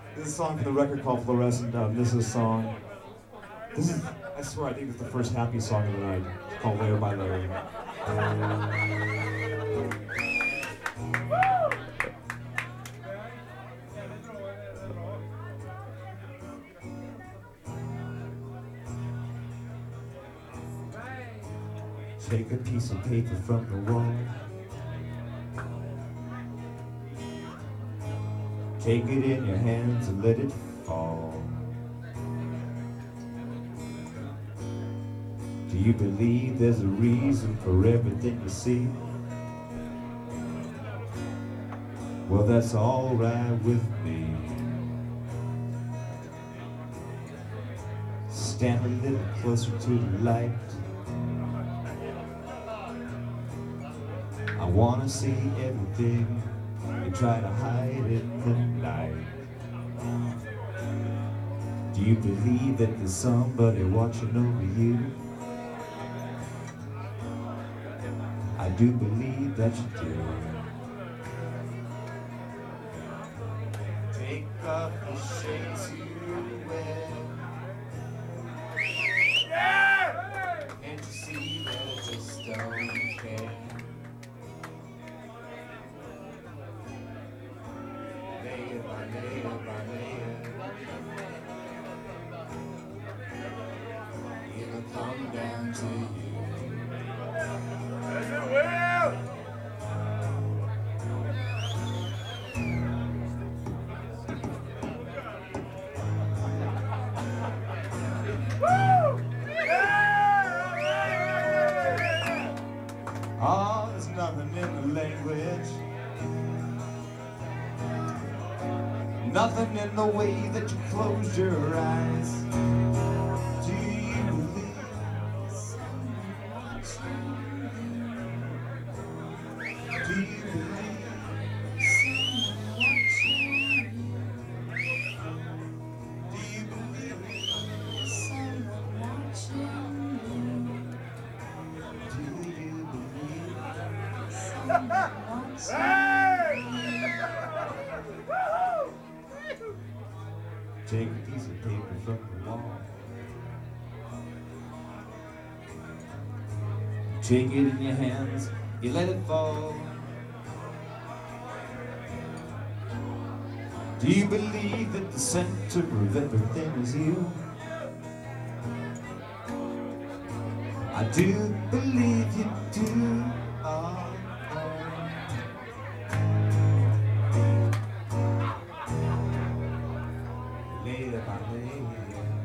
This is a song from the record called Fluorescent. This is a song. This is, I swear, I think it's the first happy song of the night. It's called Layer by Layer. Take a piece of paper from the wall. Take it in your hands and let it fall. Do you believe there's a reason for everything you see? Well, that's all right with me. Stand a little closer to the light. I wanna see everything you try to hide in the night. Do you believe that there's somebody watching over you? I do believe that you do. Take off the shades you wear. Can't you see that I just don't care? Layer by layer by layer, it'll come down to you. Yes, it will! Woo! Oh, there's nothing in the language. Nothing in the way that you close your eyes. Do you believe someone watching you? Do you believe someone watching you? Do you believe someone watching you? Do you believe someone watching you? Take a piece of paper from the wall. Take it in your hands, you let it fall. Do you believe that the center of everything is you? I do believe you do. Oh. Layer by layer,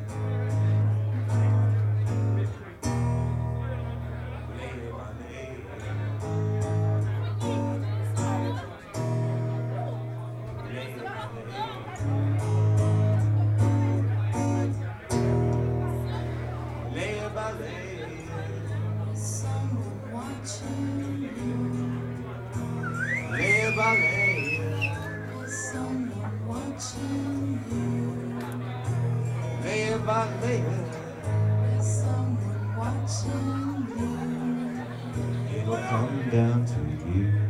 layer by layer, layer by layer, layer by layer. Someone watching you. Layer by layer. Someone watching you. Layer by layer, there's someone watching you. It'll come down to you.